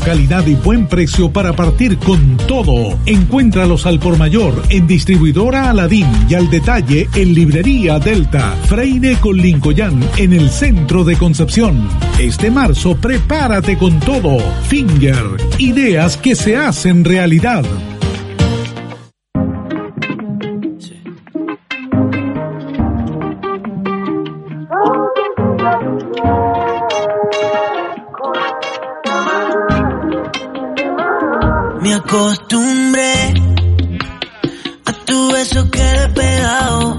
calidad y buen precio para partir con todo. Encuéntralos al por mayor en Distribuidora Aladín y al detalle en Librería Delta, Freire con Lincoln en el centro de Concepción. Este marzo prepárate con todo. Finger, ideas que se hacen realidad. Me acostumbré a tu beso, quedé pegado.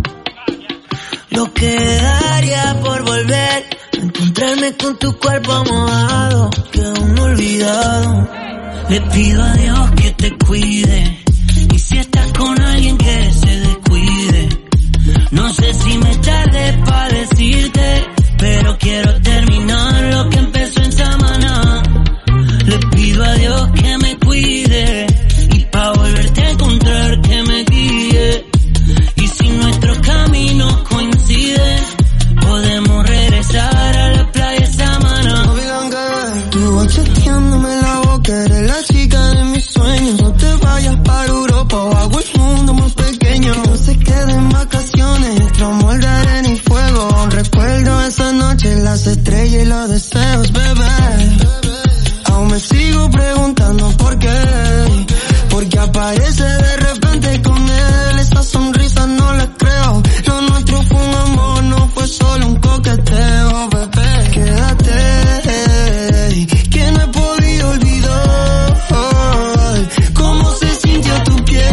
Lo que daría por volver a encontrarme con tu cuerpo mojado, que aún no olvidado. Le pido a Dios que te cuide, y si estás con alguien que se descuide. No sé si me tarde pa' decirte, pero quiero terminar lo que empezó en Samaná. Le pido a Dios que me cuide, y pa' volverte a encontrar que me guíe. Y si nuestros caminos coinciden, podemos regresar a la playa Samaná. No digan que tú vas chateándome la boca, eres la chica de mis sueños. No te vayas para Europa o hago el mundo más pequeño. Que no se queden vacaciones, nuestro amor de arena y fuego. Aún recuerdo esa noche, las estrellas y los deseos, bebé. Aún me sigo preguntando por qué, porque aparece de repente con él. Esa sonrisa no la creo, lo nuestro fue un amor, no fue solo un coqueteo, bebé. Quédate, que no he podido olvidar cómo se sintió tu piel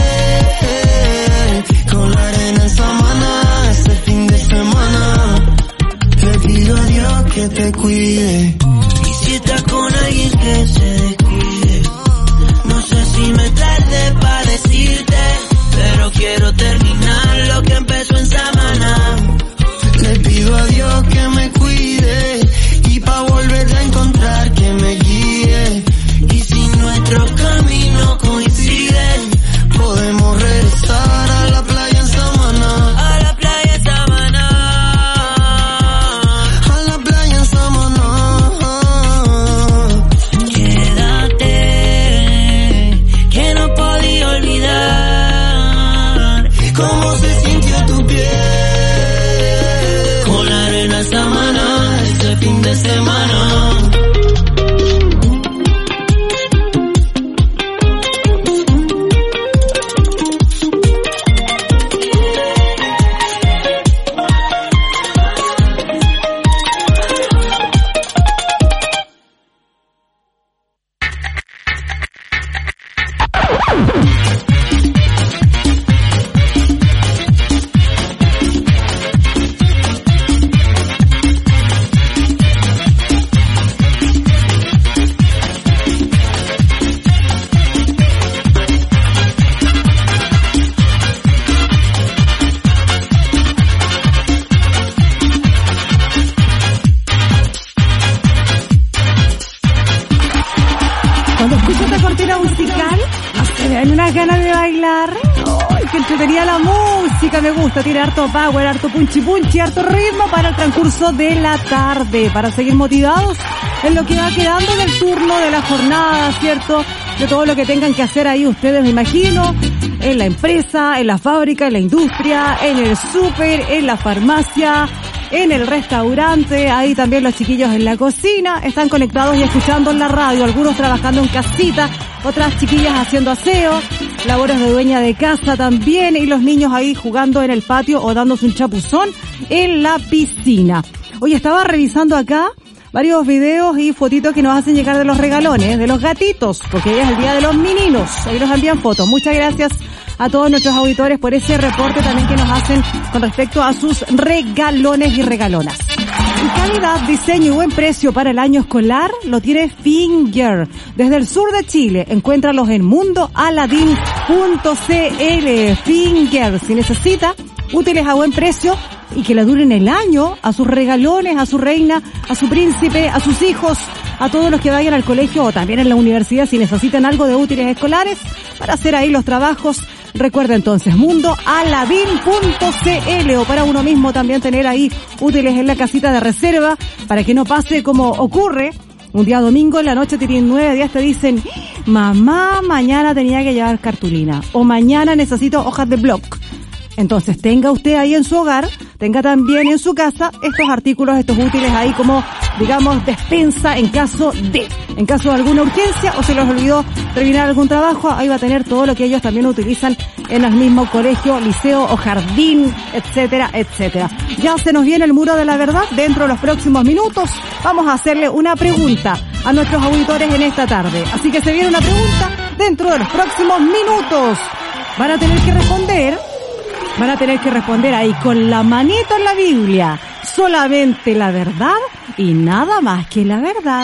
con la arena en Samaná. Ese fin de semana le pido a Dios que te cuide. Si estás con alguien que se descuide, no sé si me tarde para decirte, pero quiero terminar lo que empezó en Samaná. Le pido a Dios que me cuide, y pa' volver a encontrar que me guíe. Y si nuestros caminos coinciden, podemos regresar a la playa en Samaná. A la playa en Samaná. A la playa en Samaná. Cómo se sintió tu piel con la arena Samaná ese fin de semana. Me gusta, tiene harto power, harto punchi, harto ritmo para el transcurso de la tarde, para seguir motivados en lo que va quedando del turno de la jornada, ¿cierto? De todo lo que tengan que hacer ahí ustedes, me imagino, en la empresa, en la fábrica, en la industria, en el súper, en la farmacia, en el restaurante, ahí también los chiquillos en la cocina, están conectados y escuchando en la radio, algunos trabajando en casita, otras chiquillas haciendo aseo, labores de dueña de casa también, y los niños ahí jugando en el patio o dándose un chapuzón en la piscina. Hoy estaba revisando acá varios videos y fotitos que nos hacen llegar de los regalones, de los gatitos, porque hoy es el día de los meninos, ahí nos envían fotos. Muchas gracias a todos nuestros auditores por ese reporte también que nos hacen con respecto a sus regalones y regalonas. Y calidad, diseño y buen precio para el año escolar lo tiene Finger. Desde el sur de Chile, encuéntralos en mundoaladin.cl. Finger, si necesita útiles a buen precio y que le duren el año a sus regalones, a su reina, a su príncipe, a sus hijos, a todos los que vayan al colegio o también en la universidad si necesitan algo de útiles escolares para hacer ahí los trabajos. Recuerda entonces mundoaladin.cl, o para uno mismo también tener ahí útiles en la casita de reserva para que no pase como ocurre Un día domingo en la noche tienen 9 días, te dicen, mamá, mañana tenía que llevar cartulina, o mañana necesito hojas de blog. Entonces tenga usted ahí en su hogar, tenga también en su casa estos artículos, estos útiles ahí como, digamos, despensa en caso de alguna urgencia o se les olvidó terminar algún trabajo, ahí va a tener todo lo que ellos también utilizan en el mismo colegio, liceo o jardín, etcétera, etcétera. Ya se nos viene el muro de la verdad. Dentro de los próximos minutos vamos a hacerle una pregunta a nuestros auditores en esta tarde. Así que se viene una pregunta dentro de los próximos minutos. Van a tener que responder ahí con la manito en la Biblia. Solamente la verdad y nada más que la verdad.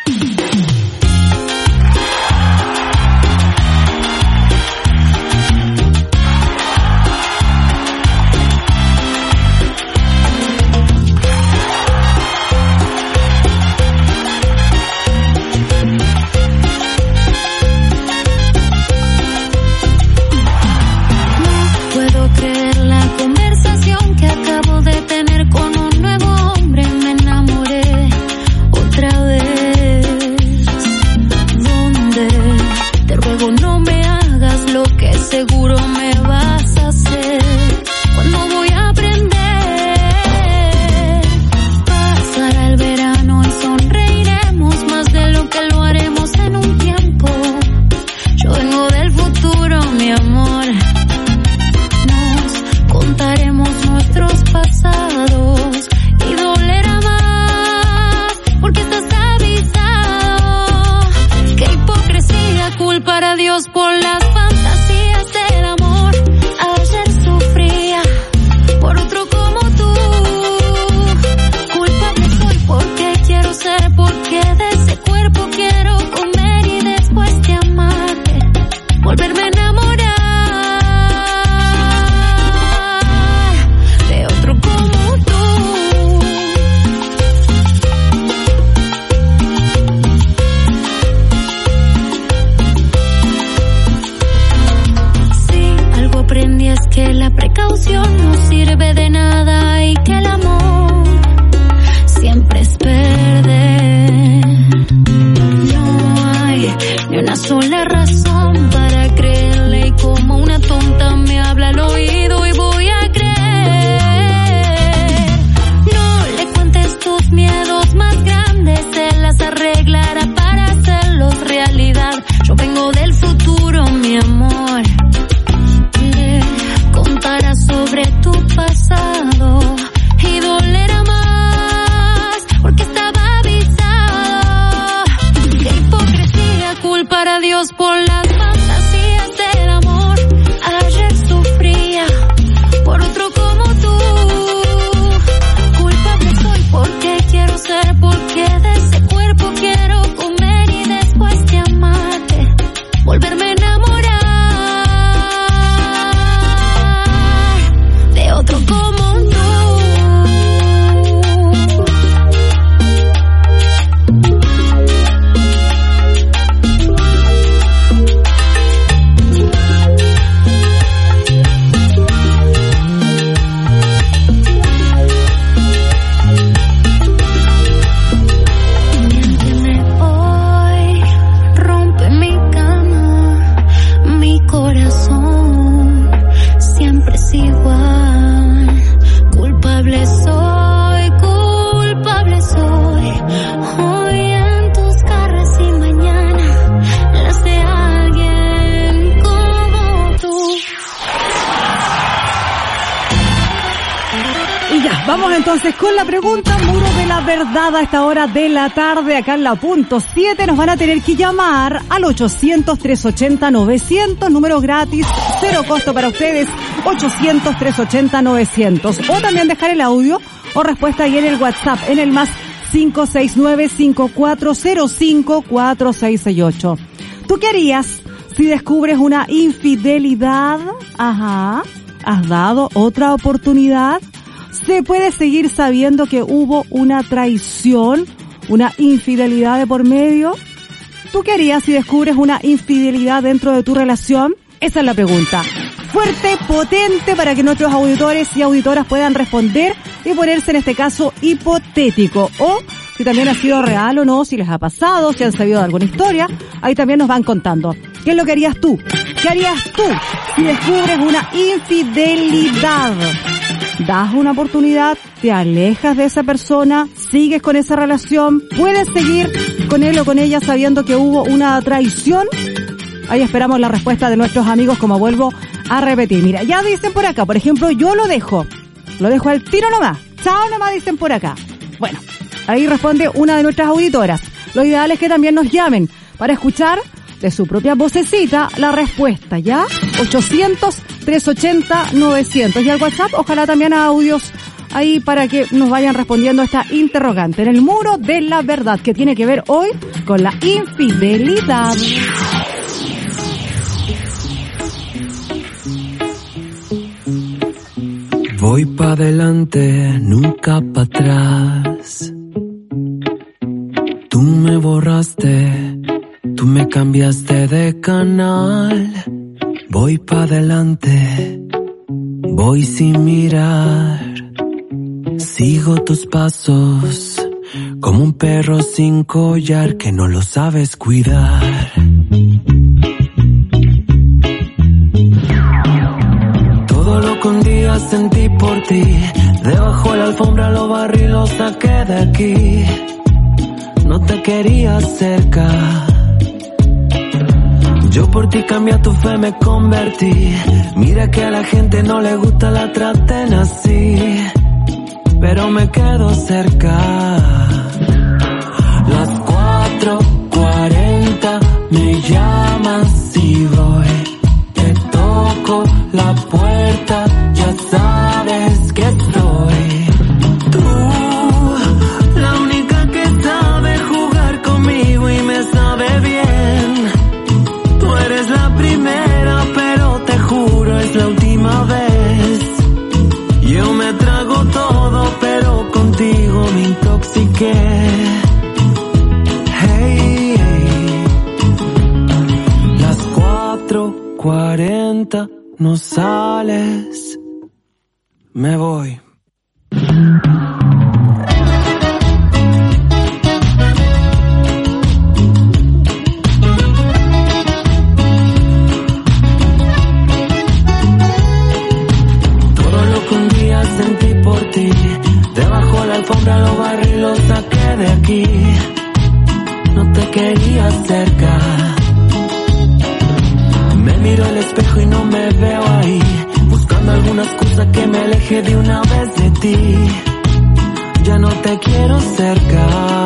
Entonces, con la pregunta, muro de la verdad a esta hora de la tarde, acá en la punto 7, nos van a tener que llamar al 800-380-900, número gratis, cero costo para ustedes, 800-380-900. O también dejar el audio o respuesta ahí en el WhatsApp, en el más 569-5405-4668. ¿Tú qué harías si descubres una infidelidad? Ajá, ¿has dado otra oportunidad? ¿Se puede seguir sabiendo que hubo una traición, una infidelidad de por medio? ¿Tú qué harías si descubres una infidelidad dentro de tu relación? Esa es la pregunta. Fuerte, potente, para que nuestros auditores y auditoras puedan responder y ponerse en este caso hipotético. O si también ha sido real o no, si les ha pasado, si han sabido de alguna historia. Ahí también nos van contando. ¿Qué es lo que harías tú? ¿Qué harías tú si descubres una infidelidad? ¿Das una oportunidad? ¿Te alejas de esa persona? ¿Sigues con esa relación? ¿Puedes seguir con él o con ella sabiendo que hubo una traición? Ahí esperamos la respuesta de nuestros amigos, como vuelvo a repetir. Mira, ya dicen por acá, por ejemplo, yo lo dejo al tiro nomás. Chao nomás, dicen por acá. Bueno, ahí responde una de nuestras auditoras. Lo ideal es que también nos llamen para escuchar de su propia vocecita la respuesta, ¿ya? 800-380-900. Y al WhatsApp, ojalá también a audios ahí para que nos vayan respondiendo esta interrogante. En el muro de la verdad, que tiene que ver hoy con la infidelidad. Voy pa' adelante, nunca pa' atrás. Tú me borraste, tú me cambiaste de canal. Voy pa' adelante, voy sin mirar. Sigo tus pasos, como un perro sin collar que no lo sabes cuidar. Todo lo que un día sentí por ti, debajo de la alfombra lo barrí y lo saqué de aquí. No te quería cerca, yo por ti cambié tu fe, me convertí. Mira que a la gente no le gusta la traten así, pero me quedo cerca. Las 4:40 me llamas y voy. Te toco la puerta, ya sabes que estoy. Tú, la única que sabe jugar conmigo y me sabe bien. Tú eres la primera, pero te juro es la última vez. Yo me trago todo, pero contigo me intoxiqué. Hey, hey. Las 4:40 no sales, me voy. Sentí por ti, debajo la alfombra lo barrí y lo saqué de aquí. No te quería cerca, me miro al espejo y no me veo ahí, buscando alguna excusa que me aleje de una vez de ti. Ya no te quiero cerca.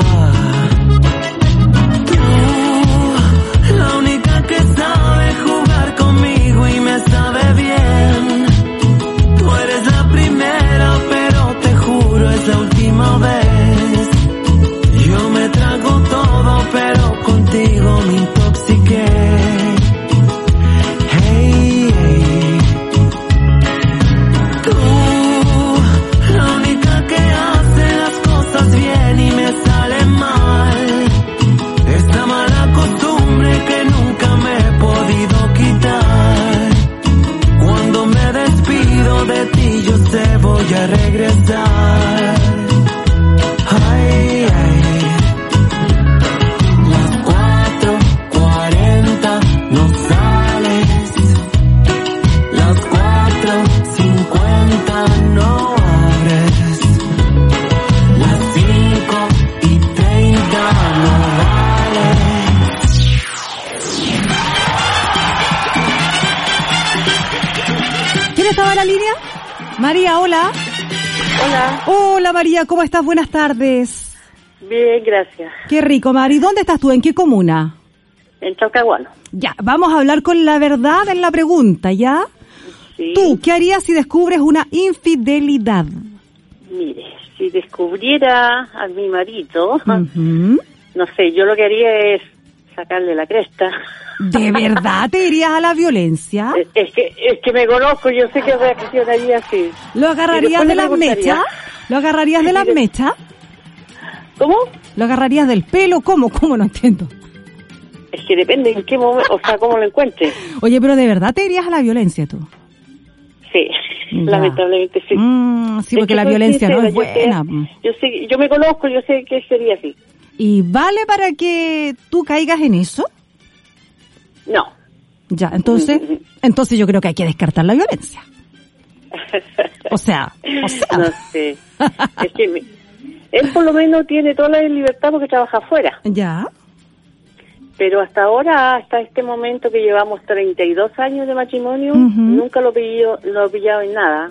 Tú, la única que sabe jugar conmigo y me sabe bien. Tú eres la primera, pero te juro es la última vez. Yo me trago todo, pero contigo me intoxiqué. Hey, hey. Tú, la única que hace las cosas bien y me sale mal. Esta mala costumbre que nunca me he podido quitar. Cuando me despido de ti yo sé voy a regresar. Ay, ay. Las 4:40 no sales. Las 4:50 no abres. Las 5:30 no vales. ¿Quién estaba en la línea? María, hola. Hola. Hola María, ¿cómo estás? Buenas tardes. Bien, gracias. Qué rico, Mari. ¿Dónde estás tú? ¿En qué comuna? En Talcahuano. Ya, vamos a hablar con la verdad en la pregunta, ¿ya? Sí. ¿Tú qué harías si descubres una infidelidad? Mire, si descubriera a mi marido, Ujú. no sé, yo lo que haría es sacarle la cresta. ¿De verdad te irías a la violencia? Es que me conozco, yo sé que reaccionaría así. ¿Lo Y agarrarías después de le las preguntaría. mechas? ¿Lo agarrarías de las mechas? ¿Cómo? ¿Lo agarrarías del pelo? ¿Cómo? ¿Cómo? No entiendo. Es que depende en qué momento, o sea, cómo lo encuentre. Oye, pero ¿de verdad te irías a la violencia tú? Sí. Lamentablemente sí. Sí, porque la violencia no es buena. Yo me conozco, yo sé que sería así. ¿Y vale para que tú caigas en eso? No. Ya, entonces yo creo que hay que descartar la violencia. O sea. No sé. Es que él por lo menos tiene toda la libertad porque trabaja afuera. Ya. Pero hasta ahora, hasta este momento que llevamos 32 años de matrimonio, nunca lo he pillado en nada.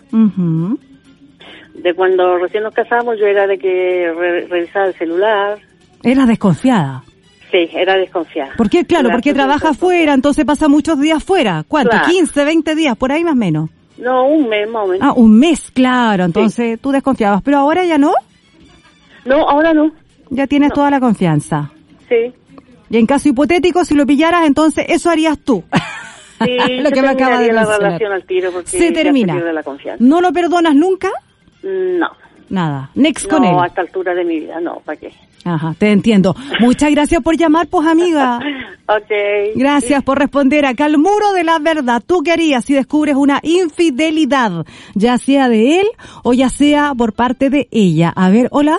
De cuando recién nos casamos, yo era de que revisaba el celular. ¿Eras desconfiada? Sí, era desconfiada. ¿Por qué? Claro, porque trabaja afuera, entonces pasa muchos días fuera. ¿Cuánto? Claro. 15, 20 días, por ahí más o menos. No, un mes más o menos. Ah, un mes, claro, entonces tú desconfiabas. ¿Pero ahora ya no? No, ahora no. Ya tienes toda la confianza. Sí. Y en caso hipotético, si lo pillaras, entonces eso harías tú. Sí, lo que me acaba de mencionar. La relación al tiro porque se termina. Ya se pierde la confianza. ¿No lo perdonas nunca? No. Nada. Next con él. No, a esta altura de mi vida, no, ¿para qué? Ajá, te entiendo. Muchas gracias por llamar, pues, amiga. Ok. Gracias por responder acá al muro de la verdad. ¿Tú qué harías si descubres una infidelidad, ya sea de él o ya sea por parte de ella? A ver, hola.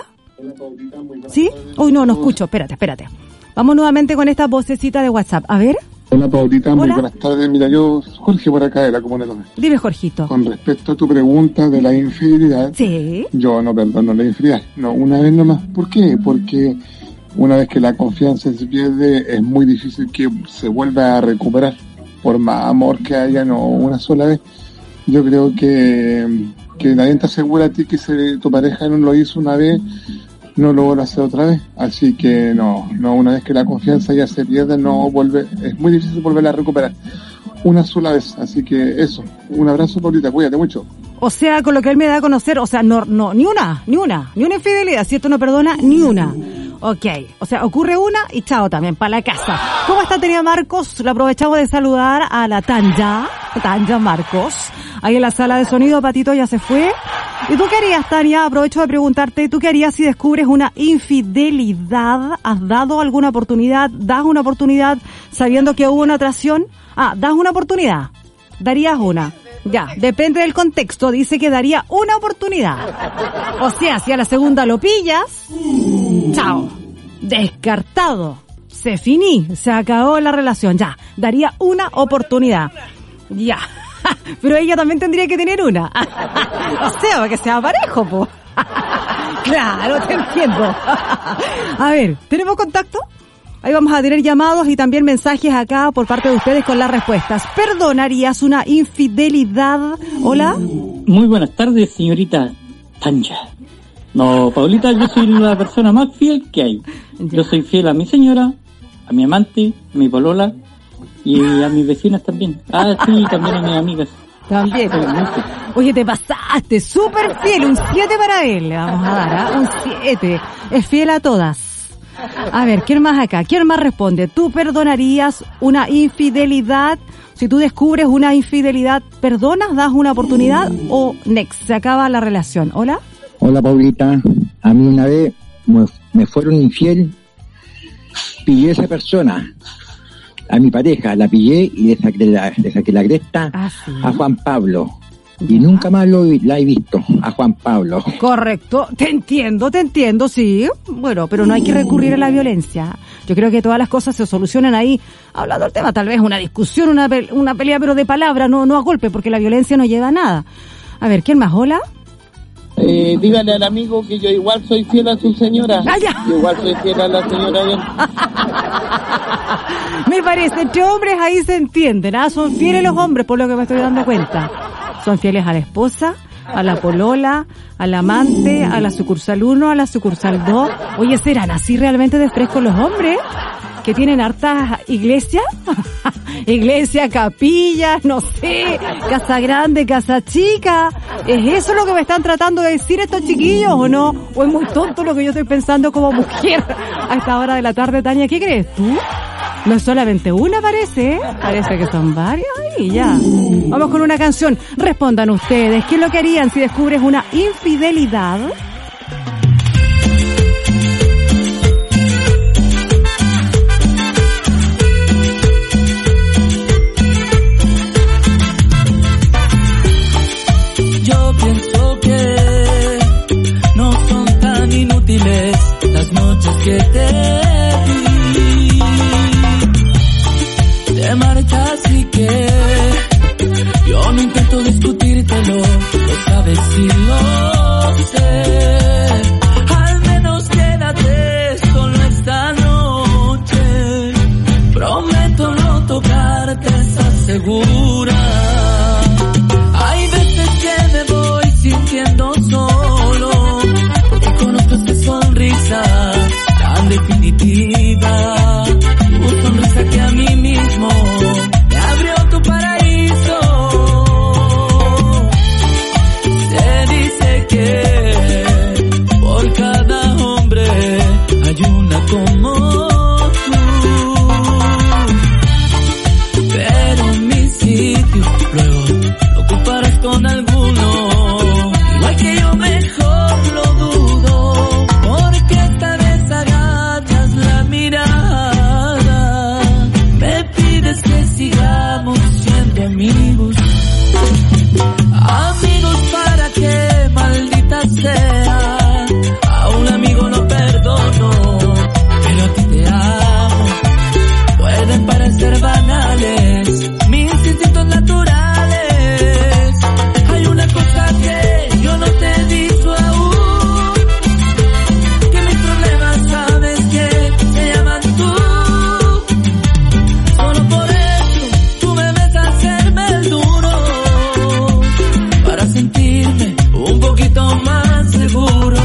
¿Sí? Uy, no escucho. Espérate. Vamos nuevamente con esta vocecita de WhatsApp. A ver. Hola, Paulita. Muy buenas tardes. Mira, yo, Jorge, por acá de la Comuna de López. Dime, Jorgito. Con respecto a tu pregunta de la infidelidad, sí, yo no perdono la infidelidad. No, una vez nomás. ¿Por qué? Porque una vez que la confianza se pierde, es muy difícil que se vuelva a recuperar. Por más amor que haya, no una sola vez. Yo creo que nadie te asegura a ti que tu pareja no lo hizo una vez, no lo vuelve a hacer otra vez. Así que no, una vez que la confianza ya se pierde, no vuelve, es muy difícil volverla a recuperar una sola vez. Así que eso, un abrazo, Paulita, cuídate mucho. O sea, con lo que él me da a conocer, o sea, no, ni una infidelidad, ¿cierto? No perdona ni una. Ok, o sea, ocurre una y chao también, para la casa. ¿Cómo está, Tania Marcos? Le aprovechamos de saludar a la Tanja Marcos, ahí en la sala de sonido. Patito ya se fue. ¿Y tú qué harías, Tania? Aprovecho de preguntarte, ¿tú qué harías si descubres una infidelidad? ¿Has dado alguna oportunidad? ¿Das una oportunidad sabiendo que hubo una traición? ¿Das una oportunidad? ¿Darías una? Ya, depende del contexto, dice que daría una oportunidad. O sea, si a la segunda lo pillas, chao, descartado, se acabó la relación, ya, daría una oportunidad. Ya, pero ella también tendría que tener una. O sea, para que sea parejo, po. Claro, te entiendo. A ver, ¿tenemos contacto? Ahí vamos a tener llamados y también mensajes acá por parte de ustedes con las respuestas. ¿Perdonarías una infidelidad? Hola. Muy buenas tardes, señorita Tanja. No, Paulita, yo soy la persona más fiel que hay. Yo soy fiel a mi señora, a mi amante, a mi polola y a mis vecinas también. Sí, también a mis amigas. También. Oye, te pasaste, súper fiel, un 7 para él le vamos a dar, un 7. Es fiel a todas. A ver, ¿quién más acá? ¿Quién más responde? ¿Tú perdonarías una infidelidad? Si tú descubres una infidelidad, ¿perdonas? ¿Das una oportunidad? ¿O next? ¿Se acaba la relación? ¿Hola? Hola, Paulita. A mí una vez me fueron infiel. Pillé a esa persona, a mi pareja, la pillé y le saqué la cresta a Juan Pablo. Y nunca más la he visto a Juan Pablo. Correcto, te entiendo, sí. Bueno, pero no hay que recurrir a la violencia. Yo creo que todas las cosas se solucionan ahí, hablando del tema, tal vez una discusión, una pelea, pero de palabra, no a golpe, porque la violencia no lleva a nada. A ver, ¿quién más? ¿Hola? Dígale al amigo que yo igual soy fiel a su señora. Yo igual soy fiel a la señora de él. Me parece, entre hombres ahí se entienden, son fieles los hombres, por lo que me estoy dando cuenta. Son fieles a la esposa, a la polola, al amante, a la sucursal 1, a la sucursal 2. Oye, ¿serán así realmente de frescos los hombres? ¿Que tienen hartas iglesias? Iglesia, capillas, no sé, casa grande, casa chica. ¿Es eso lo que me están tratando de decir estos chiquillos o no? ¿O es muy tonto lo que yo estoy pensando como mujer a esta hora de la tarde, Tania? ¿Qué crees tú? No es solamente una, parece que son varias y ya. Vamos con una canción. Respondan ustedes, ¿qué es lo que harían si descubres una infidelidad? te marchas y que yo no intento discutírtelo, lo sabes y lo sé. Al menos quédate solo esta noche. Prometo no tocarte, ¿estás segura? Hay veces que me voy sintiendo solo, porque conozco esta sonrisa tan definitiva. Tu sonrisa que a mí mismo me abrió tu paraíso. Se dice que por cada hombre hay una como tú, pero mi sitio luego lo ocuparás con alguno. Igual que yo mejor lo dudo, porque esta vez agachas la mirada. Me pides que sigamos siendo amigos. Amigos para que, maldita sea, a un amigo no perdono, pero a ti te amo. Pueden parecer banales mis instintos naturales. Hay una cosa que yo no te he dicho aún, que mis problemas sabes que se llaman tú. Solo por eso tú me ves hacerme el duro, para sentirme un poquito más seguro.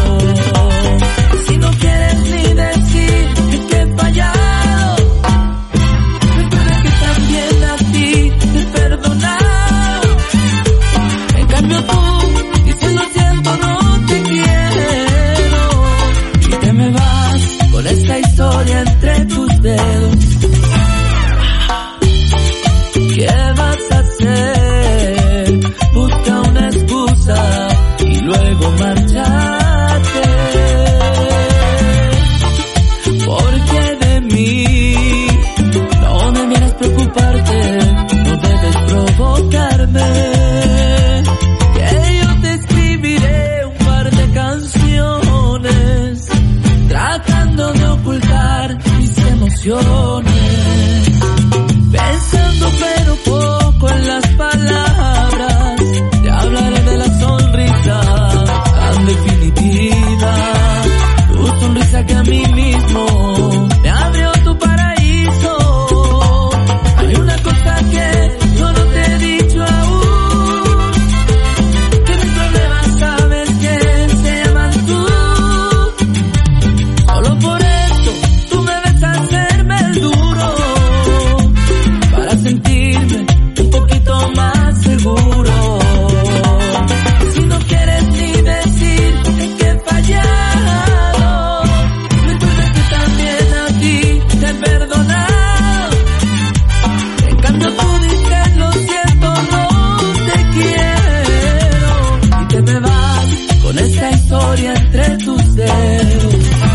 Si no quieres ni decir que he fallado, recuerda que también a ti te he perdonado. En cambio tú, diciendo siento no te quiero, y te me vas con esta historia entre tus dedos. ¿Qué vas a hacer? Busca una excusa y luego marcharte, porque de mí no debieras preocuparte, no debes provocarme, que yo te escribiré un par de canciones tratando de ocultar mis emociones, pensando pero poco en las palabras. Te hablaré de la sonrisa tan definitiva, tu sonrisa que a mí mismo me abrió tu paraíso. Hay una cosa que yo no te he dicho aún, que mis problemas sabes que se llaman tú. Solo por eso tú me ves hacerme el duro, para sentirme un poquito más seguro. Si no quieres ni decir que he fallado, recuerda que también a ti te he perdonado. En cambio tú dices lo siento, no te quiero, y te me vas con esta historia entre tus dedos.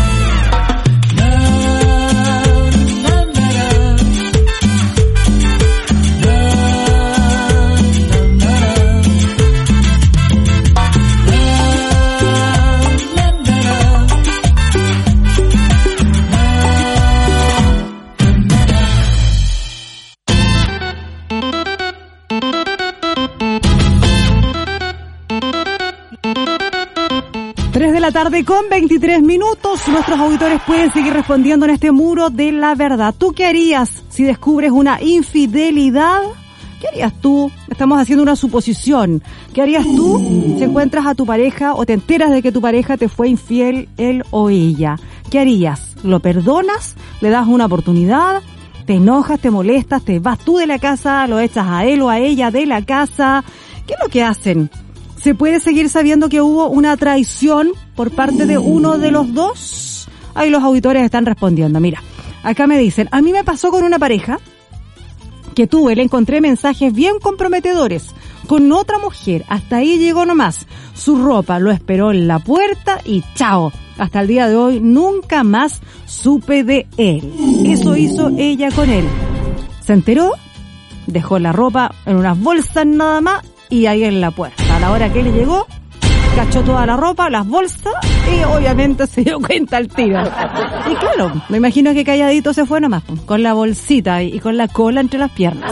La tarde con 23 minutos. Nuestros auditores pueden seguir respondiendo en este muro de la verdad. ¿Tú qué harías si descubres una infidelidad? ¿Qué harías tú? Estamos haciendo una suposición. ¿Qué harías tú si encuentras a tu pareja o te enteras de que tu pareja te fue infiel, él o ella? ¿Qué harías? ¿Lo perdonas? ¿Le das una oportunidad? ¿Te enojas? ¿Te molestas? ¿Te vas tú de la casa? ¿Lo echas a él o a ella de la casa? ¿Qué es lo que hacen? ¿Se puede seguir sabiendo que hubo una traición por parte de uno de los dos? Ahí los auditores están respondiendo. Mira, acá me dicen, a mí me pasó con una pareja que tuve, le encontré mensajes bien comprometedores con otra mujer. Hasta ahí llegó nomás. Su ropa lo esperó en la puerta y chao. Hasta el día de hoy nunca más supe de él. Eso hizo ella con él. Se enteró, dejó la ropa en unas bolsas nada más y ahí en la puerta. A la hora que le llegó, cachó toda la ropa, las bolsas y obviamente se dio cuenta al tiro. Y claro, me imagino que calladito se fue nomás, con la bolsita y con la cola entre las piernas.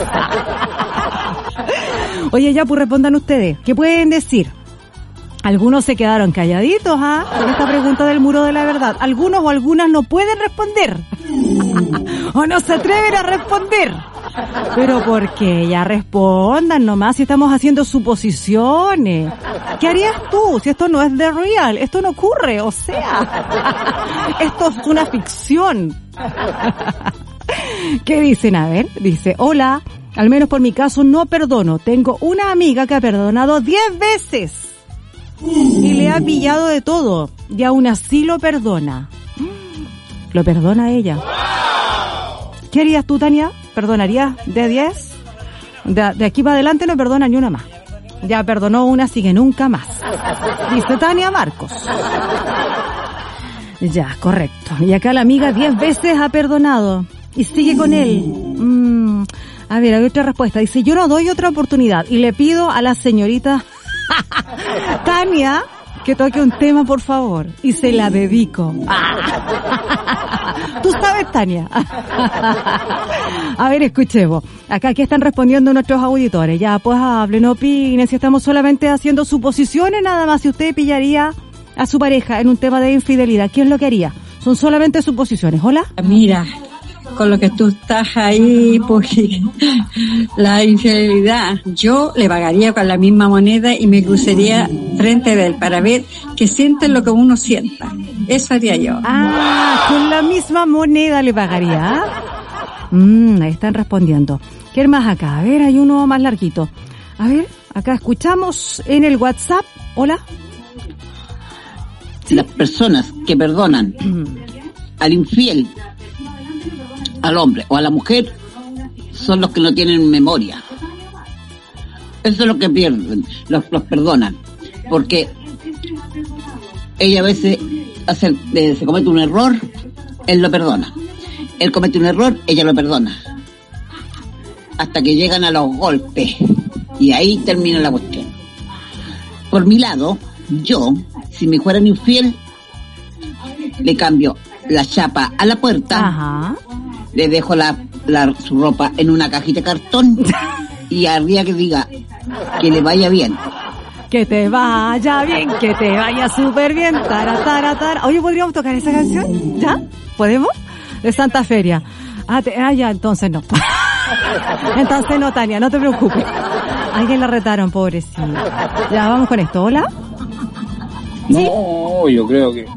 Oye, ya pues respondan ustedes, ¿qué pueden decir? Algunos se quedaron calladitos, con esta pregunta del muro de la verdad. Algunos o algunas no pueden responder. O no se atreven a responder. Pero ¿por qué? Ya respondan nomás si estamos haciendo suposiciones. ¿Qué harías tú si esto no es de real? Esto no ocurre, o sea, esto es una ficción. ¿Qué dicen? A ver, dice, hola, al menos por mi caso no perdono. Tengo una amiga que ha perdonado 10 veces. Y le ha pillado de todo. Y aún así lo perdona. Lo perdona a ella. ¿Qué harías tú, Tania? ¿Perdonarías de 10? De aquí para adelante no perdona ni una más. Ya perdonó una, así que nunca más. Dice Tania Marcos. Ya, correcto. Y acá la amiga 10 veces ha perdonado. Y sigue con él. A ver, hay otra respuesta. Dice, yo no doy otra oportunidad. Y le pido a la señorita Tania que toque un tema, por favor, y se la dedico. Tú sabes, Tania. A ver, escuchemos. Acá, ¿qué están respondiendo nuestros auditores? Ya, pues hablen, opinen, si estamos solamente haciendo suposiciones, nada más. Si usted pillaría a su pareja en un tema de infidelidad, ¿qué es lo que haría? Son solamente suposiciones. ¿Hola? Mira, con lo que tú estás ahí, porque la infidelidad, yo le pagaría con la misma moneda y me cruzaría frente de él para ver que siente lo que uno sienta. Eso haría yo. Con la misma moneda le pagaría. Ahí están respondiendo. ¿Qué más acá? A ver, hay uno más larguito. A ver, acá escuchamos en el WhatsApp. Hola. ¿Sí? Las personas que perdonan al infiel, al hombre o a la mujer, son los que no tienen memoria. Eso es lo que pierden, los perdonan, porque ella a veces se comete un error, él lo perdona. Él comete un error, ella lo perdona. Hasta que llegan a los golpes y ahí termina la cuestión. Por mi lado, yo, si me fueran infiel, le cambio la chapa a la puerta. Ajá. Le dejo su ropa en una cajita de cartón y arriba que diga que le vaya bien. Que te vaya bien, que te vaya súper bien. Tara, tara, tara. Oye, ¿podríamos tocar esa canción? ¿Ya? ¿Podemos? De Santa Feria. Ya, entonces no. Entonces no, Tania, no te preocupes. Alguien la retaron, pobrecita. Ya, vamos con esto. ¿Hola? ¿Sí? No, yo creo que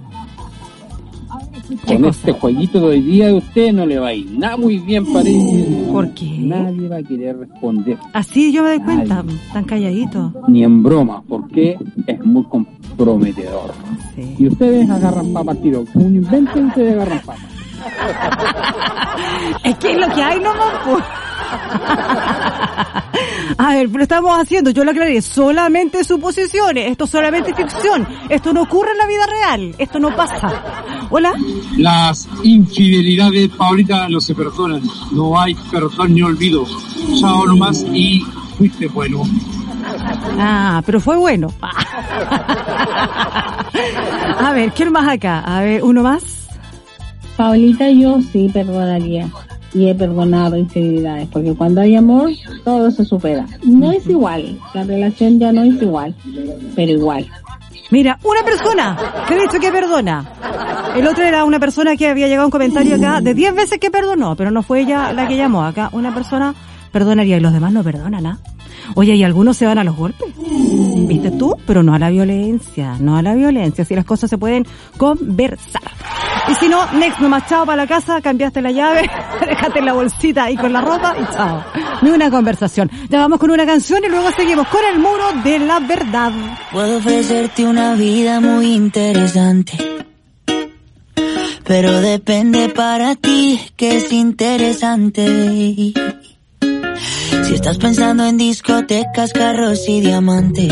con este jueguito de hoy día de usted no le va a ir nada muy bien, parece. ¿Por qué? Nadie va a querer responder. Así yo me doy cuenta, tan calladito. Ni en broma, porque es muy comprometedor. Sí. Y ustedes agarran papas tiro. Un invento y ustedes agarran papas. Es que es lo que hay nomás, pues. A ver, pero estamos haciendo, yo lo aclaré, solamente suposiciones, esto es solamente ficción, esto no ocurre en la vida real, esto no pasa. ¿Hola? Las infidelidades, Paulita, no se perdonan, no hay perdón ni olvido. Chao nomás y fuiste bueno. Pero fue bueno. A ver, ¿quién más acá? A ver, uno más. Paulita, yo sí perdonaría. Y he perdonado infidelidades, porque cuando hay amor, todo se supera. No es igual, la relación ya no es igual, pero igual. Mira, una persona que ha dicho que perdona. El otro era una persona que había llegado a un comentario acá de 10 veces que perdonó, pero no fue ella la que llamó. Acá una persona perdonaría y los demás no perdonan, Oye, y algunos se van a los golpes, ¿viste tú? Pero no a la violencia, si las cosas se pueden conversar. Y si no, next, nomás chao para la casa, cambiaste la llave, dejaste la bolsita ahí con la ropa y chao. Ni una conversación. Ya vamos con una canción y luego seguimos con el muro de la verdad. Puedo ofrecerte una vida muy interesante, pero depende para ti que es interesante. Si estás pensando en discotecas, carros y diamantes,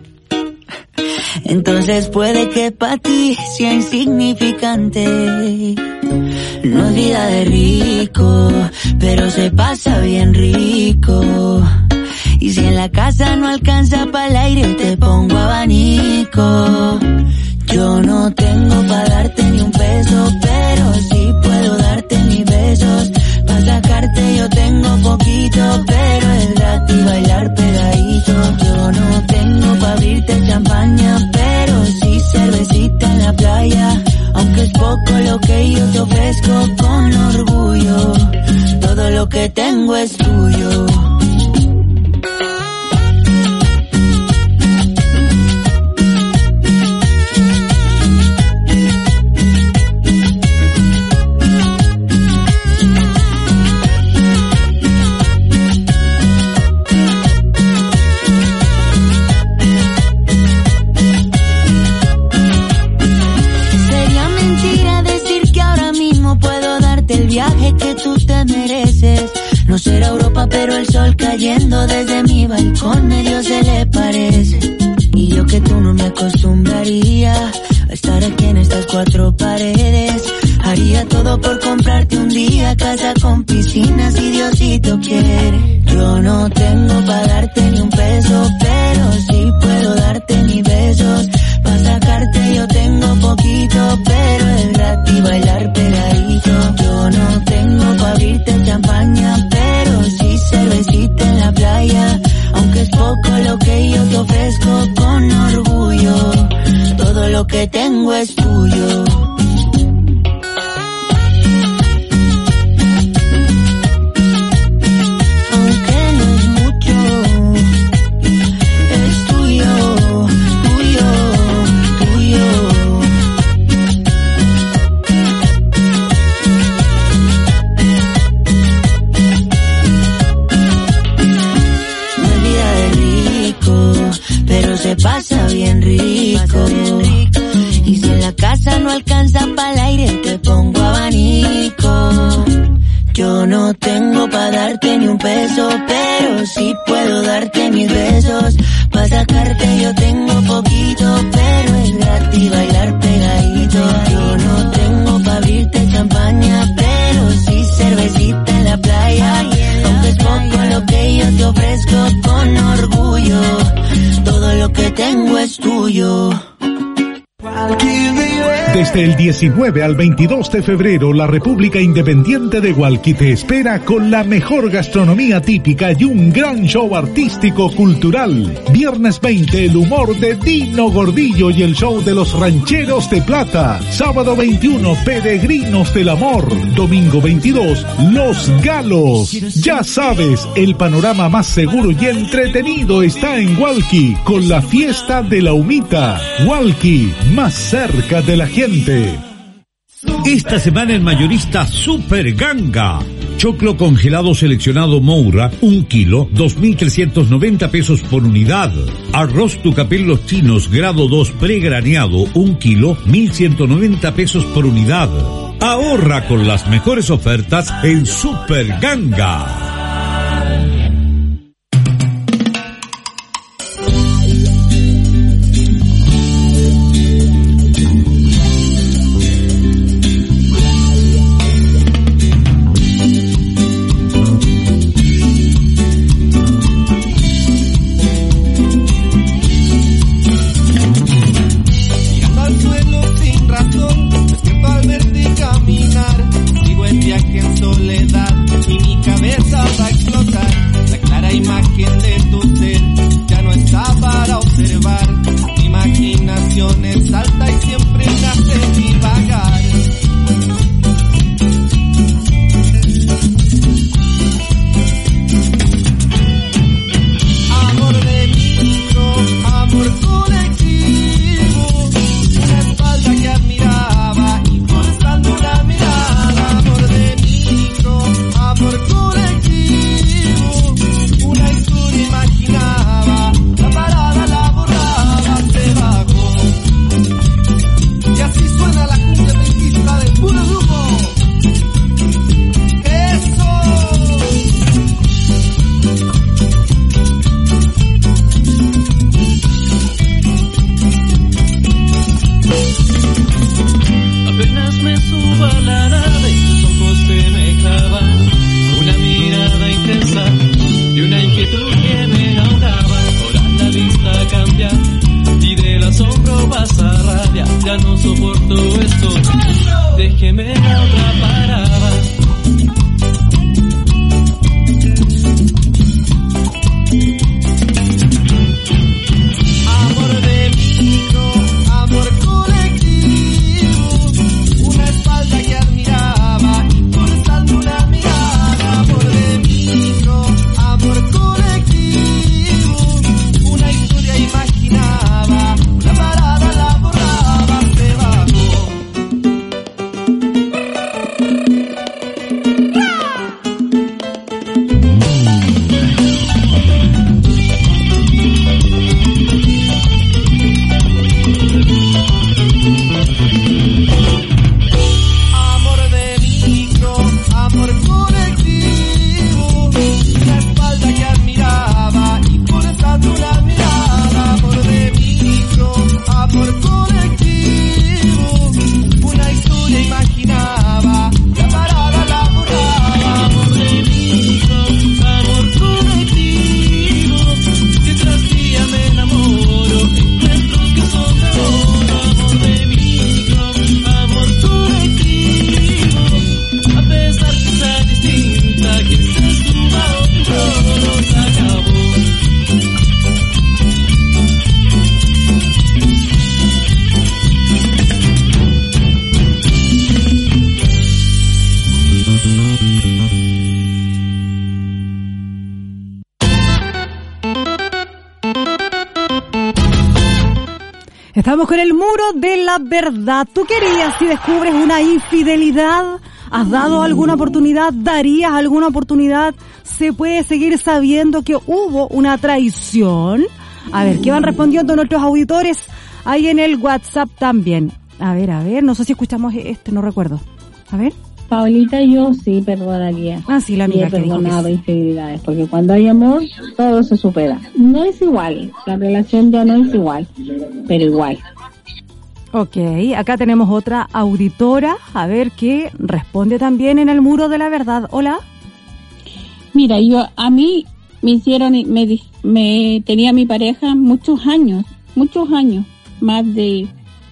entonces puede que para ti sea insignificante. No es vida de rico, pero se pasa bien rico. Y si en la la casa no alcanza para el aire, te pongo abanico. Yo no tengo para darte ni un peso, pero sí puedo darte mis besos. Pa' sacarte yo tengo poquito, pero es gratis bailar pegadito. Yo no tengo pa' abrirte champaña, pero sí cervecita en la playa. Aunque es poco lo que yo te ofrezco con orgullo, todo lo que tengo es tuyo. No será Europa, pero el sol cayendo desde mi balcón medio se le parece. Y yo que tú no me acostumbraría a estar aquí en estas cuatro paredes. Haría todo por comprarte un día casa con piscina si Diosito quiere. Yo no tengo para darte ni un peso, pero sí puedo darte mis besos. Pa' sacarte yo tengo poquito, pero es gratis bailar pegadito. Yo no tengo pa' abrirte champaña, pero sí cervecita en la playa. Aunque es poco lo que yo te ofrezco con orgullo, todo lo que tengo es tuyo. Pasa bien rico. Y si en la casa no alcanza para el aire, te pongo abanico. Yo no tengo pa' darte ni un peso, pero sí puedo darte mis besos. Pa' sacarte yo tengo poquito, pero es gratis bailar pegadito. Yo no tengo pa' abrirte champaña, pero sí cervecita en la playa. Aunque es poco lo que yo te ofrezco con orgullo, todo lo que tengo es tuyo. Desde el 19 al 22 de febrero, la República Independiente de Hualqui te espera con la mejor gastronomía típica y un gran show artístico cultural. Viernes 20, el humor de Dino Gordillo y el show de los Rancheros de Plata. Sábado 21, Peregrinos del Amor. Domingo 22, Los Galos. Ya sabes, el panorama más seguro y entretenido está en Hualqui, con la fiesta de la humita. Hualqui, más cerca de la gente. Esta semana en mayorista Super Ganga. Choclo congelado seleccionado Moura, 1 kilo, 2.390 pesos por unidad. Arroz Tucapel Los Chinos, grado 2 pregraneado, 1 kilo, 1.190 pesos por unidad. Ahorra con las mejores ofertas en Super Ganga. Viaje en soledad y mi cabeza ya no soporto esto. Déjeme la otra parada. Amor de micro, amor colectivo, una espalda que admiraba, impulsando una mirada. Amor de micro, amor colectivo, una historia imaginaba, la parada la borraba, se bajó. Amor de micro, amor colectivo, una espalda que admiraba, impulsando una mirada. Amor de micro, amor colectivo, una historia imaginaba, la parada la borraba. Amor de micro, amor colectivo, que tras día me enamoro, encuentros que son de oro. Amor de micro, amor colectivo, a pesar que sea distinta, que se suba otro oro, se acabó. Estamos con el muro de la verdad. ¿Tú querías si descubres una infidelidad? ¿Has dado alguna oportunidad? ¿Darías alguna oportunidad? ¿Se puede seguir sabiendo que hubo una traición? A ver, ¿qué van respondiendo nuestros auditores ahí en el WhatsApp también? A ver, no sé si escuchamos no recuerdo. A ver. Paulita, yo sí perdonaría. Ah, sí, la amiga y he que dijo que perdonado sí. infidelidades, porque cuando hay amor, todo se supera. No es igual, la relación ya no es igual, pero igual. Ok, acá tenemos otra auditora, a ver qué responde también en el muro de la verdad. Hola. Mira, a mí me hicieron, me tenía mi pareja muchos años, más de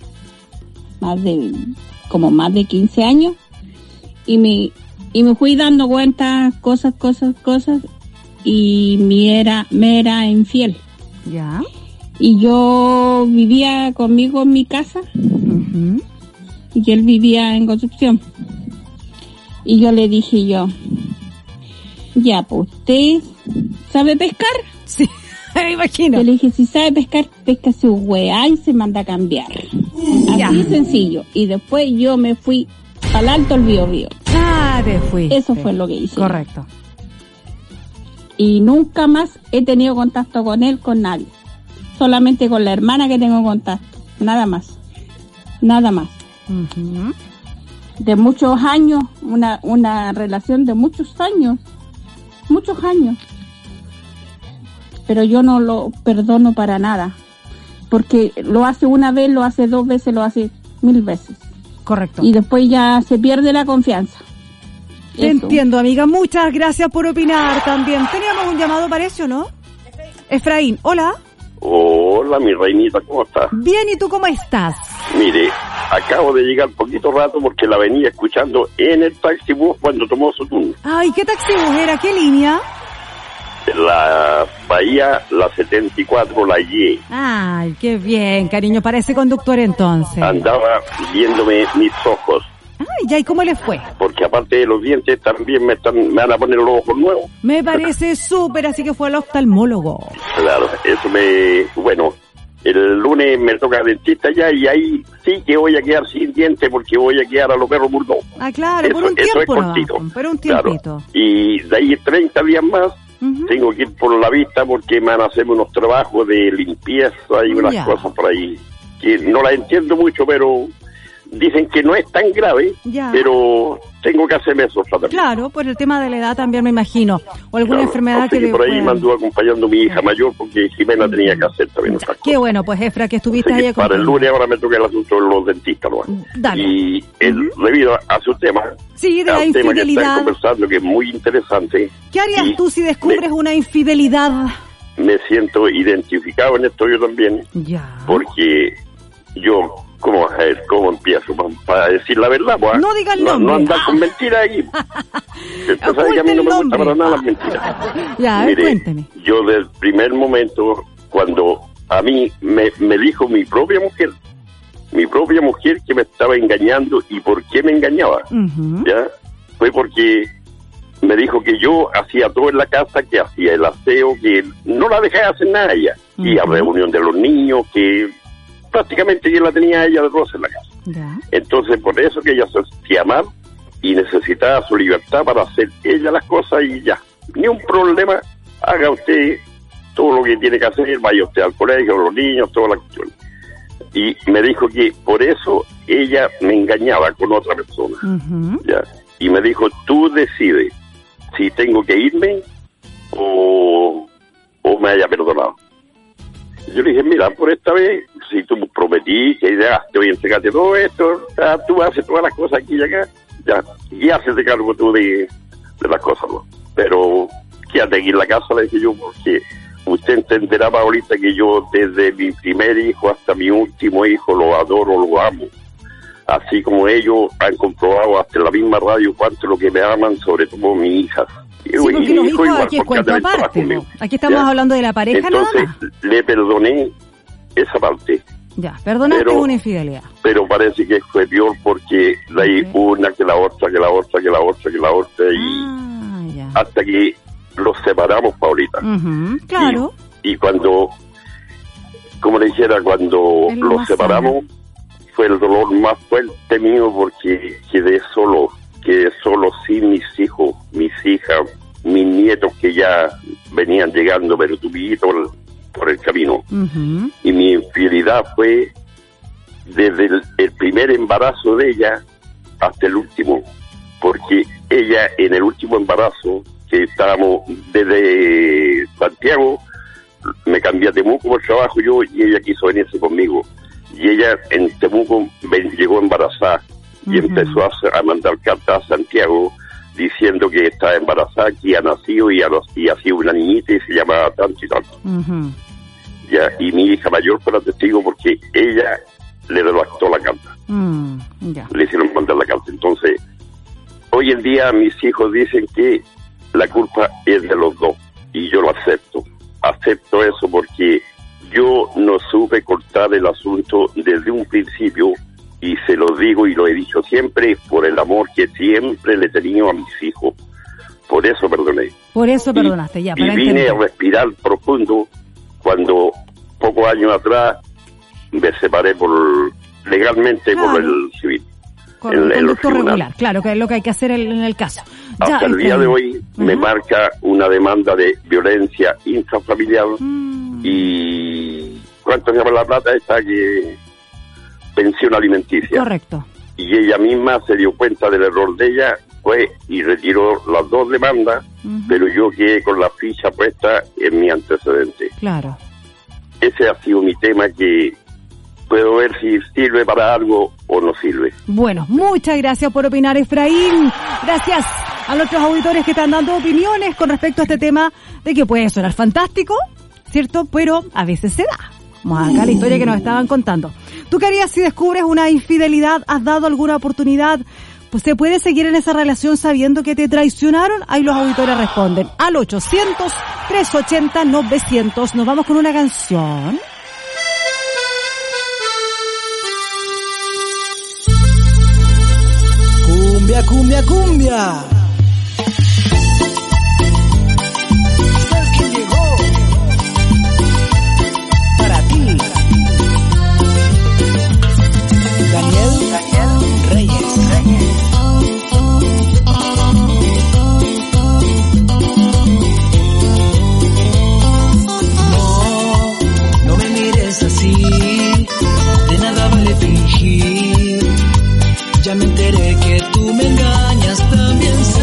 15 años, y me fui dando cuenta cosas, y me era infiel. Ya. Y yo vivía conmigo en mi casa, y él vivía en Concepción. Y yo le dije ya, pues, ¿usted sabe pescar? Sí, me imagino. Yo le dije, si sabe pescar, pesca su weá y se manda a cambiar. Así sencillo. Y después yo me fui al Alto el Biobío. Ah, te fuiste. Eso fue lo que hice. Correcto. Y nunca más he tenido contacto con él, con nadie. Solamente con la hermana que tengo contacto. Nada más. Uh-huh. De muchos años, una relación de muchos años. Pero yo no lo perdono para nada. Porque lo hace una vez, lo hace 2 veces, lo hace 1000 veces. Correcto. Y después ya se pierde la confianza. Te entiendo, amiga. Muchas gracias por opinar también. Teníamos un llamado para eso, ¿no? Efraín, hola. Hola, mi reinita, ¿cómo estás? Bien, ¿y tú cómo estás? Mire, acabo de llegar poquito rato porque la venía escuchando en el taxi bus cuando tomó su turno. Ay, ¿qué taxi bus era? ¿Qué línea? La Bahía, la 74, la Y. Ay, qué bien, cariño, para ese conductor entonces. Andaba viéndome mis ojos. Ay, ya, ¿y cómo les fue? Porque aparte de los dientes también me van a poner los ojos nuevos. Me parece súper, así que fue al oftalmólogo. Claro, bueno, el lunes me toca dentista ya y ahí sí que voy a quedar sin dientes porque voy a quedar a los perros burdos. Ah, claro, por un tiempo, eso es cortito. No, por un tiempito. Claro. Y de ahí 30 días más tengo que ir por la vista porque me van a hacer unos trabajos de limpieza y unas cosas por ahí que no las entiendo mucho, pero dicen que no es tan grave, pero tengo que hacerme esos tratamientos. Claro, por el tema de la edad también me imagino. O alguna enfermedad que por ahí me anduvo acompañando mi hija mayor porque Jimena tenía que hacer también otras cosas. Qué bueno, pues Efra, que estuviste ahí para el lunes ahora me toca el asunto de los dentistas, ¿no? Dale. Y debido a su tema, sí, de la al tema que infidelidad. están conversando, que es muy interesante. ¿Qué harías tú si descubres una infidelidad? Me siento identificado en esto yo también. Ya. Porque yo ¿Cómo empiezo? Para decir la verdad, pues. No diga el nombre. No andar con mentiras ahí. Usted sabe que a mí no me gusta para nada las mentiras. Ya, mire, cuénteme. Yo del primer momento, cuando a mí me dijo mi propia mujer que me estaba engañando, ¿y por qué me engañaba? ¿Ya? Fue porque me dijo que yo hacía todo en la casa, que hacía el aseo, que no la dejaba hacer nada a ella. Y a reunión de los niños, que prácticamente yo la tenía a ella de rosa en la casa. Ya. Entonces, por eso que ella se sentía mal y necesitaba su libertad para hacer ella las cosas y ya. Ni un problema, haga usted todo lo que tiene que hacer, vaya usted al colegio, los niños, toda la cuestión. Y me dijo que por eso ella me engañaba con otra persona. ¿Ya? Y me dijo, tú decides si tengo que irme o me haya perdonado. Yo le dije, mira, por esta vez, si tú prometí que ya te voy a entregarte todo esto, ya, tú haces todas las cosas aquí y acá, ya, y haces cargo tú de las cosas, ¿no? Pero quédate aquí en la casa, le dije yo, porque usted entenderá, Paulita, que yo desde mi primer hijo hasta mi último hijo lo adoro, lo amo. Así como ellos han comprobado hasta en la misma radio cuánto lo que me aman, sobre todo mis hijas. Sí, porque los hijos aquí es cuento aparte, ¿no? Aquí estamos hablando de la pareja. Entonces, nada más. Le perdoné esa parte. Ya, perdonaste una infidelidad. Pero parece que fue peor porque de ahí una que la otra, y hasta que los separamos, Paulita. Claro. Y cuando, como le dijera, cuando los separamos, fue el dolor más fuerte mío porque quedé solo sin mis hijos, mis hijas, mis nietos que ya venían llegando, pero tupidito por el camino. Y mi infidelidad fue desde el primer embarazo de ella hasta el último, porque ella en el último embarazo, que estábamos desde Santiago, me cambié a Temuco por trabajo yo, y ella quiso venirse conmigo. Y ella en Temuco llegó embarazada y empezó a mandar cartas a Santiago diciendo que estaba embarazada, que ha nacido y ha sido una niñita y se llamaba tanto y tanto. Ya, y mi hija mayor fue la testigo porque ella le redactó la carta. Le hicieron mandar la carta. Entonces, hoy en día mis hijos dicen que la culpa es de los dos y yo lo acepto. Acepto eso porque yo no supe cortar el asunto desde un principio. Y se lo digo y lo he dicho siempre, por el amor que siempre le he tenido a mis hijos. Por eso perdoné. Por eso perdonaste, ya. Y vine a respirar profundo cuando, pocos años atrás, me separé legalmente por el civil. Con el conducto regular, claro, que es lo que hay que hacer en el caso. Hasta el día de hoy me marca una demanda de violencia intrafamiliar y... ¿Cuánto se llama la plata esta que...? Pensión alimenticia. Correcto. Y ella misma se dio cuenta del error de ella, fue y retiró las dos demandas, pero yo quedé con la ficha puesta en mi antecedente. Claro. Ese ha sido mi tema, que puedo ver si sirve para algo o no sirve. Bueno, muchas gracias por opinar, Efraín. Gracias a nuestros auditores que están dando opiniones con respecto a este tema de que puede sonar fantástico, ¿cierto? Pero a veces se da. Vamos acá a la historia que nos estaban contando. ¿Tú qué harías si descubres una infidelidad? ¿Has dado alguna oportunidad? Pues se puede seguir en esa relación sabiendo que te traicionaron. Ahí los auditores responden al 800-380-900. Nos vamos con una canción. Cumbia, cumbia, cumbia. Ya me enteré que tú me engañas, también sé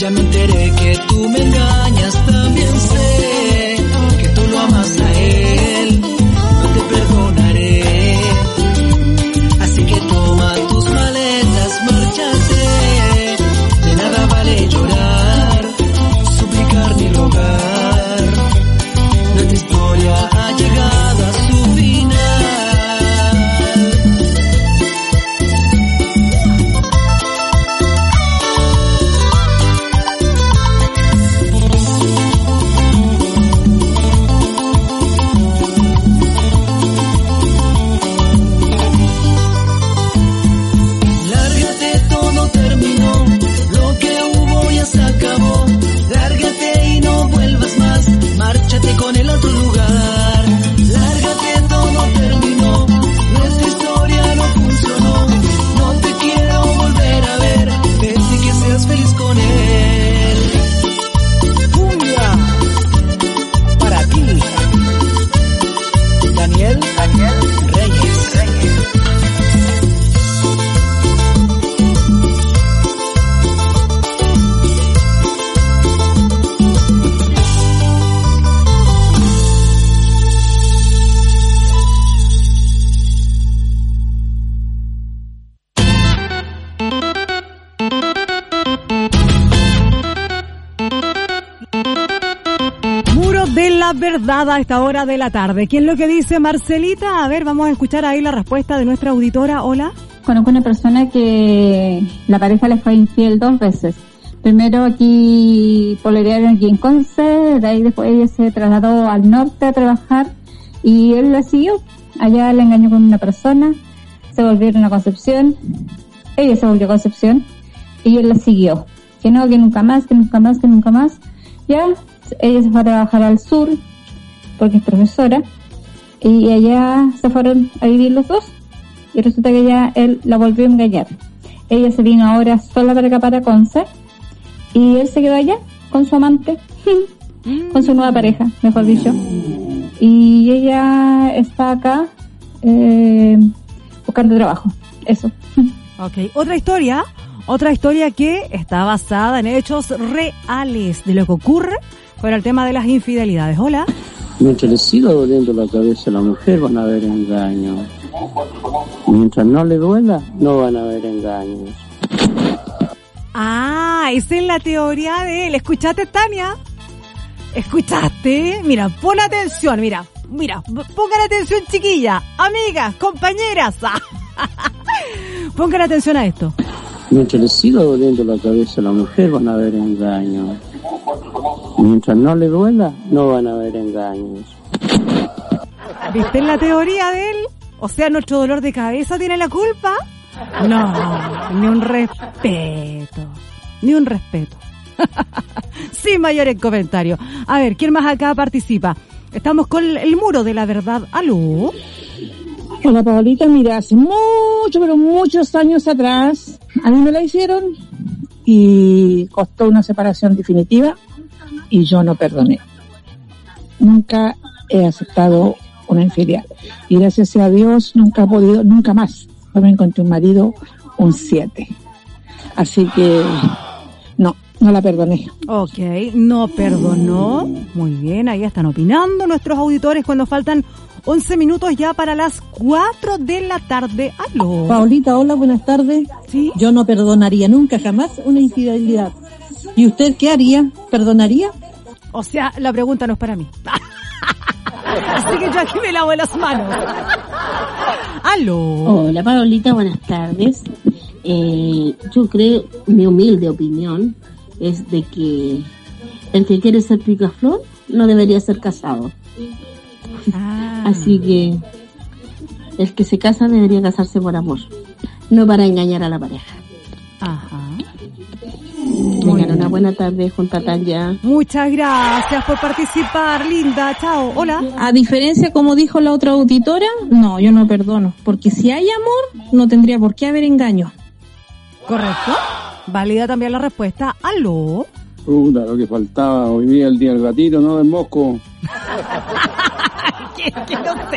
Ya me enteré que tú me engañas, también sé que tú lo amas a él. No te perdonaré, así que toma tus maletas, márchate. De nada vale llorar, suplicar ni rogar. Nuestra historia ha llegado a su final. Lárgate, todo terminó, lo que hubo ya se acabó. Lárgate y no vuelvas más, márchate con el otro lugar. Lárgate, todo terminó, nuestra historia no funcionó. No te quiero volver a ver, vete que seas feliz con él. Cumbia, para ti, Daniel Reyes. Muro de la verdad a esta hora de la tarde. ¿Quién es lo que dice Marcelita? A ver, vamos a escuchar ahí la respuesta de nuestra auditora. Hola. Conozco una persona que la pareja le fue infiel 2 veces. Primero aquí pololearon aquí en Conce, de ahí después ella se trasladó al norte a trabajar y él la siguió. Allá le engañó con una persona, se volvieron a Concepción, ella se volvió a Concepción y él la siguió. Que no, que nunca más, que nunca más, que nunca más. Ya, ella se fue a trabajar al sur porque es profesora y allá se fueron a vivir los dos y resulta que ya él la volvió a engañar. Ella se vino ahora sola para acá, para Conce, y él se quedó allá con su amante, con su nueva pareja, mejor dicho, y ella está acá buscando trabajo, eso. Ok, otra historia que está basada en hechos reales de lo que ocurre con el tema de las infidelidades. Hola. Mientras le siga doliendo la cabeza a la mujer van a haber engaños. Mientras no le duela, no van a haber engaños. Ah, esa es la teoría de él. ¿Escuchaste, Tania? ¿Escuchaste? Mira, pon atención, mira, pongan atención, chiquilla, amigas, compañeras. Pongan atención a esto. Mientras le siga doliendo la cabeza a la mujer van a haber engaños. Mientras no le duela, no van a haber engaños. ¿Viste la teoría de él? O sea, ¿nuestro dolor de cabeza tiene la culpa? No, ni un respeto. Sin mayores comentarios. A ver, ¿quién más acá participa? Estamos con el muro de la verdad. ¿Aló? Hola, Paulita, mira, hace pero muchos años atrás, a mí me la hicieron y costó una separación definitiva y yo no perdoné. Nunca he aceptado una infidelidad y gracias a Dios nunca he podido, nunca más. Yo me encontré un marido, un 7. Así que no la perdoné. Ok, no perdonó. Muy bien, ahí están opinando nuestros auditores cuando faltan 11 minutos ya para las 4 de la tarde. ¡Aló! Paulita, hola, buenas tardes. ¿Sí? Yo no perdonaría nunca, jamás una infidelidad. ¿Y usted qué haría? ¿Perdonaría? O sea, la pregunta no es para mí. Así que yo aquí me lavo las manos. ¡Aló! Hola, Paulita, buenas tardes. Yo creo, mi humilde opinión, es de que el que quiere ser picaflor no debería ser casado. Así que el que se casa debería casarse por amor, no para engañar a la pareja. Ajá. Tengan una buena tarde junto a Tanya. Muchas gracias por participar, linda. Chao. Hola. A diferencia, como dijo la otra auditora, no, yo no perdono, porque si hay amor, no tendría por qué haber engaño. ¿Correcto? Válida también la respuesta. ¿Aló? Puta, lo que faltaba hoy día, el día del gatito, ¿no? Del mosco. que no sé.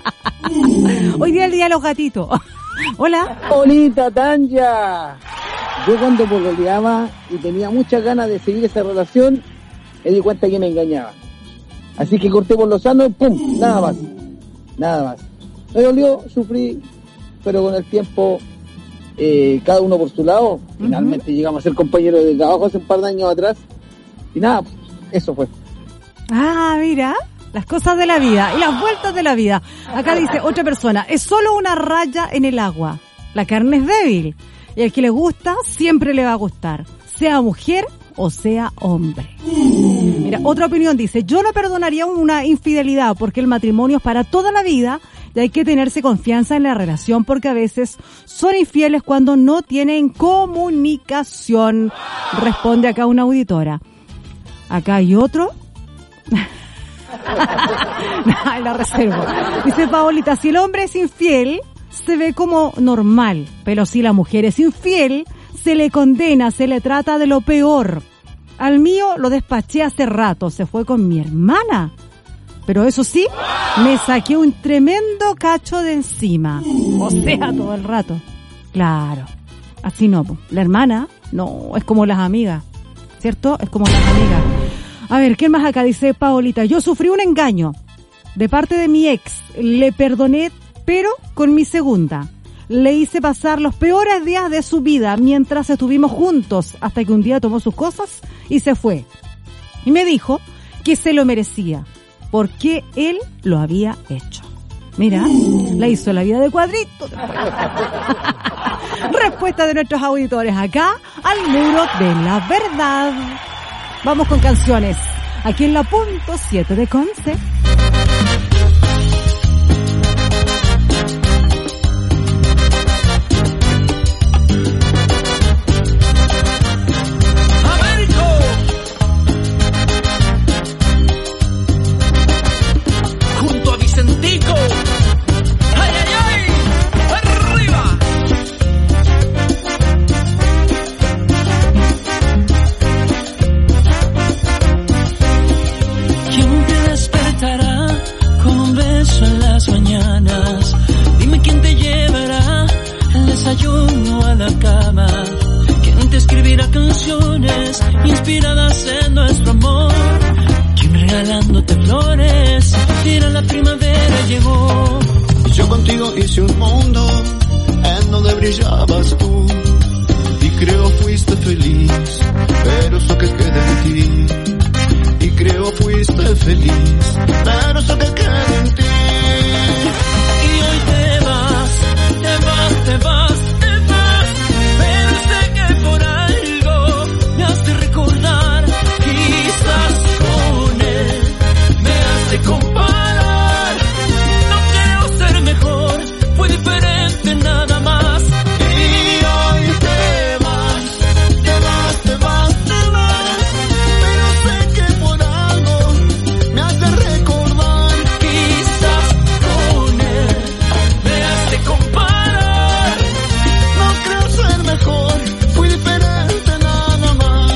Hoy día el día de los gatitos. Hola. Bonita, Tanya. Yo cuando pololeaba y tenía muchas ganas de seguir esa relación, me di cuenta que me engañaba. Así que corté por lo sano, ¡pum! Nada más. Me dolió, sufrí, pero con el tiempo, cada uno por su lado, finalmente llegamos a ser compañeros de trabajo hace un par de años atrás. Y nada, eso fue. Ah, mira, las cosas de la vida y las vueltas de la vida. Acá dice otra persona, es solo una raya en el agua. La carne es débil y al que le gusta siempre le va a gustar, sea mujer o sea hombre. Mira, otra opinión dice, yo no perdonaría una infidelidad porque el matrimonio es para toda la vida y hay que tenerse confianza en la relación porque a veces son infieles cuando no tienen comunicación. Responde acá una auditora. Acá hay otro. La reservo. Dice Paolita, si el hombre es infiel, se ve como normal, pero si la mujer es infiel, se le condena, se le trata de lo peor. Al mío lo despaché hace rato, se fue con mi hermana. Pero eso sí, me saqué un tremendo cacho de encima. O sea, todo el rato. Claro, así no, la hermana, no, es como las amigas, ¿cierto? Es como las amigas. A ver, ¿qué más acá? Dice Paolita, yo sufrí un engaño de parte de mi ex, le perdoné, pero con mi segunda. Le hice pasar los peores días de su vida mientras estuvimos juntos, hasta que un día tomó sus cosas y se fue. Y me dijo que se lo merecía, porque él lo había hecho. Mira, le hizo la vida de cuadrito. Respuesta de nuestros auditores acá al muro de la verdad. Vamos con canciones, aquí en la punto 7 de Conce. Junto a Vicentico. ¡Ay, ay, ay! ¡Arriba! ¿Quién te despertará con un beso en las mañanas? Dime quién te llevará el desayuno a la cama. ¿Quién te escribirá canciones inspiradas en nuestro amor? ¿Quién regalándote flores dirá la primavera llegó? Yo contigo hice un mundo en donde brillabas tú y creo fuiste feliz, pero eso que queda en ti. Y creo fuiste feliz, pero eso que queda en ti. Y hoy te vas, te vas, te vas, te vas, pero sé que por algo me hace recordar. Quizás con él me hace comparar. No quiero ser mejor, fue diferente nada más. Y hoy te vas, te vas, te vas, te vas, pero sé que por algo me hace recordar. Quizás con él me hace comparar. No creo ser mejor, fui diferente nada más.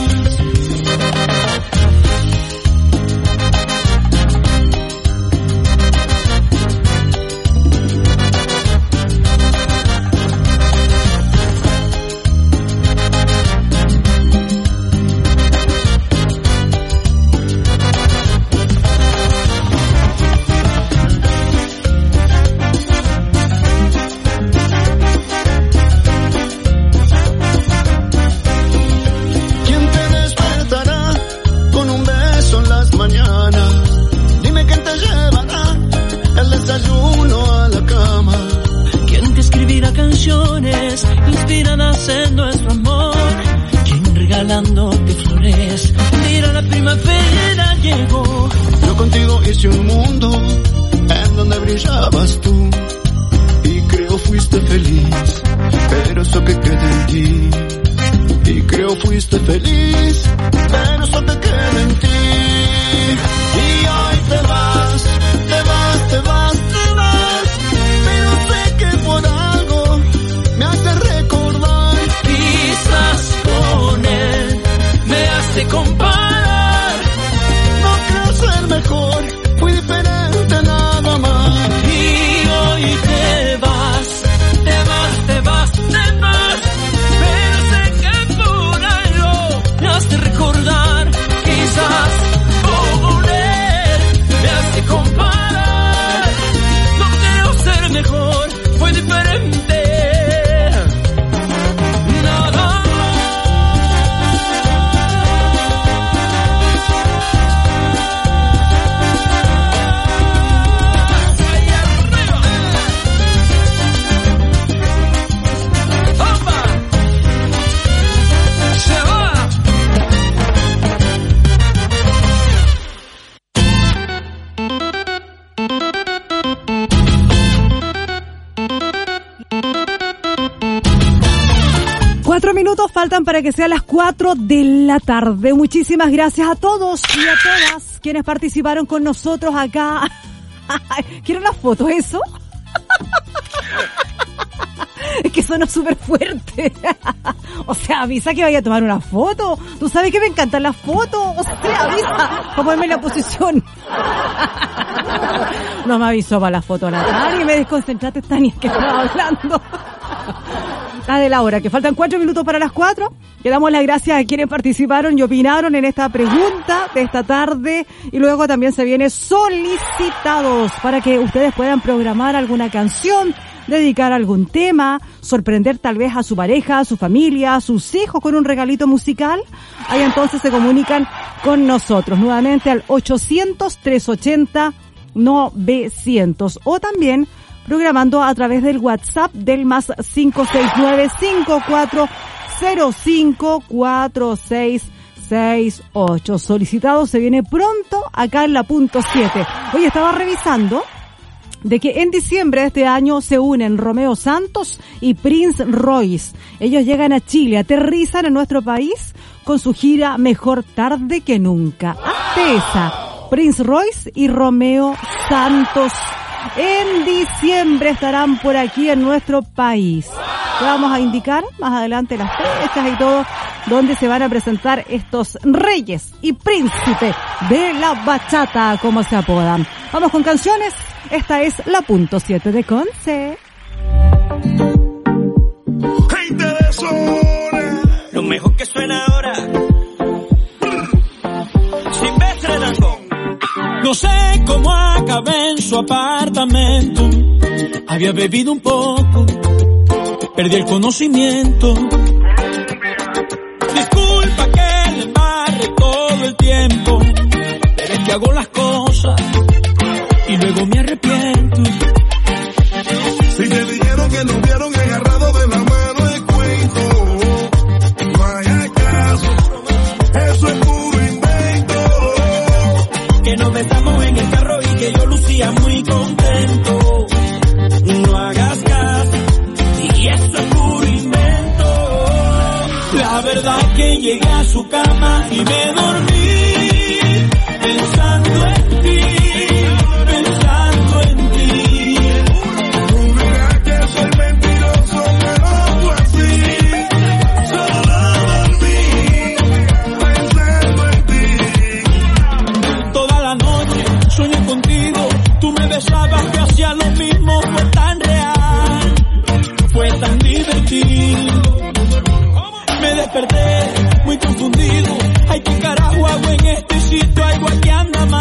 ¿Quién te despertará con un beso en las mañanas? Dime quién te llevará el desayuno a la cama. ¿Quién te escribirá canciones inspiradas en nuestro amor? ¿Quién regalándote flores dirá la primavera llegó? Yo contigo hice un mundo en donde brillabas tú y creo fuiste feliz, pero eso que queda en ti. Y creo fuiste feliz, pero eso que queda en ti. Y hoy te vas, te vas, te vas, te vas, pero sé que por algo me hace recordar. Quizás con él me hace comparar. No creo ser mejor, fui diferente nada más. Y hoy te vas, te vas, te vas, te vas, pero sé que minutos faltan para que sean las 4 de la tarde. Muchísimas gracias a todos y a todas quienes participaron con nosotros acá. ¿Quiero una foto eso? Es que sonó súper fuerte. O sea, avisa que vaya a tomar una foto. Tú sabes que me encantan las fotos. O sea, avisa para ponerme en la posición. No me avisó para la foto la Tani. Me desconcentraste, Tani, que estaba hablando. La de la hora, que faltan 4 minutos para las 4. Le damos las gracias a quienes participaron y opinaron en esta pregunta de esta tarde. Y luego también se viene solicitados para que ustedes puedan programar alguna canción, dedicar algún tema, sorprender tal vez a su pareja, a su familia, a sus hijos con un regalito musical. Ahí entonces se comunican con nosotros nuevamente al 800-380-900 o también programando a través del WhatsApp del más 569-5405-4668. Solicitado se viene pronto acá en la punto 7. Hoy estaba revisando de que en diciembre de este año se unen Romeo Santos y Prince Royce. Ellos llegan a Chile, aterrizan en nuestro país con su gira Mejor Tarde que Nunca. Ante esa, Prince Royce y Romeo Santos en diciembre estarán por aquí en nuestro país. Te vamos a indicar más adelante las fechas y todo donde se van a presentar estos reyes y príncipes de la bachata, como se apodan. Vamos con canciones. Esta es la punto 7 de Conce. Lo mejor que suena ahora. Silvestre Dangond. No sé cómo acabé en su apartamento. Había bebido un poco, perdí el conocimiento. Disculpa que le embarre todo el tiempo, pero es que hago las cosas y luego me arrepiento. Si te dijeron que nos vieron agarrados de la mano de cuento, no hay caso, eso es puro invento. Que nos besamos en el carro y que yo lucía muy contento. No hagas caso, y eso es puro invento. La verdad que llegué a su cama y me dormí pensando en ti. Besabas, que hacía lo mismo, fue tan real, fue tan divertido. Me desperté muy confundido. Ay, qué carajo hago en este sitio, algo aquí anda